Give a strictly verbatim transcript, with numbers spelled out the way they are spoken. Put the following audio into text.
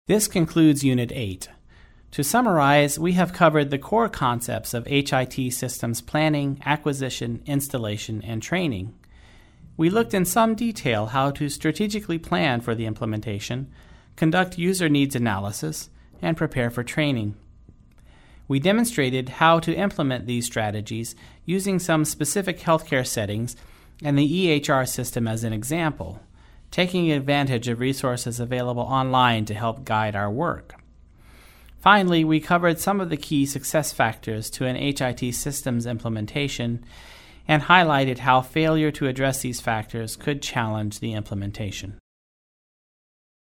This concludes Unit eight. To summarize, we have covered the core concepts of H I T systems planning, acquisition, installation, and training. We looked in some detail how to strategically plan for the implementation, conduct user needs analysis, and prepare for training. We demonstrated how to implement these strategies using some specific healthcare settings and the E H R system as an example, taking advantage of resources available online to help guide our work. Finally, we covered some of the key success factors to an H I T systems implementation and highlighted how failure to address these factors could challenge the implementation.